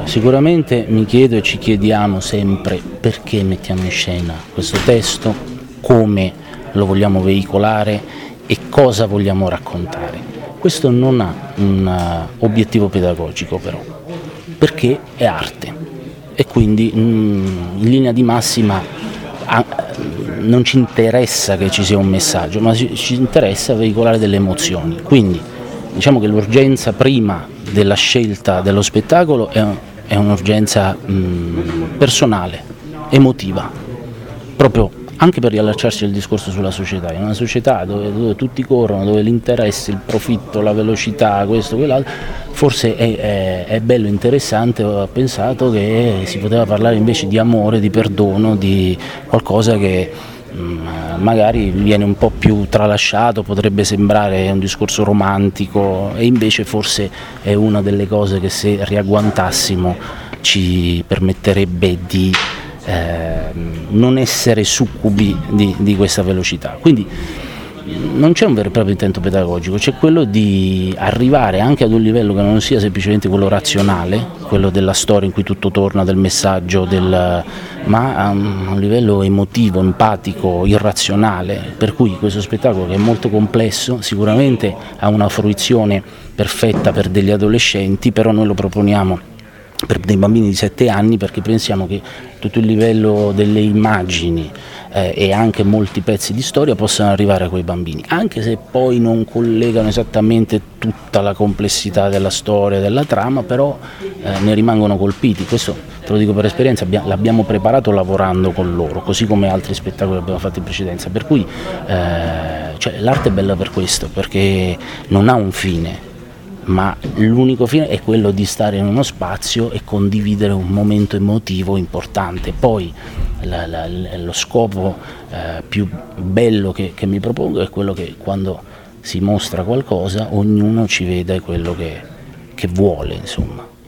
Sicuramente mi chiedo e ci chiediamo sempre perché mettiamo in scena questo testo, come lo vogliamo veicolare e cosa vogliamo raccontare. Questo non ha un obiettivo pedagogico però, perché è arte e quindi in linea di massima non ci interessa che ci sia un messaggio, ma ci interessa veicolare delle emozioni. Quindi diciamo che l'urgenza prima della scelta dello spettacolo è un'urgenza personale, emotiva, proprio anche per riallacciarsi al discorso sulla società. In una società dove tutti corrono, dove l'interesse, il profitto, la velocità, questo, quell'altro, forse è bello, interessante. Ho pensato che si poteva parlare invece di amore, di perdono, di qualcosa che magari viene un po' più tralasciato, potrebbe sembrare un discorso romantico e invece forse è una delle cose che se riagguantassimo ci permetterebbe di non essere succubi di questa velocità. Quindi non c'è un vero e proprio intento pedagogico, c'è quello di arrivare anche ad un livello che non sia semplicemente quello razionale, quello della storia in cui tutto torna, del messaggio, ma a un livello emotivo, empatico, irrazionale, per cui questo spettacolo, che è molto complesso, sicuramente ha una fruizione perfetta per degli adolescenti, però noi lo proponiamo per dei bambini di 7 anni perché pensiamo che tutto il livello delle immagini e anche molti pezzi di storia possano arrivare a quei bambini, anche se poi non collegano esattamente tutta la complessità della storia, della trama, però ne rimangono colpiti. Questo te lo dico per esperienza, l'abbiamo preparato lavorando con loro, così come altri spettacoli che abbiamo fatto in precedenza, per cui l'arte è bella per questo, perché non ha un fine, ma l'unico fine è quello di stare in uno spazio e condividere un momento emotivo importante. Poi lo scopo più bello che mi propongo è quello che quando si mostra qualcosa ognuno ci vede quello che vuole, insomma.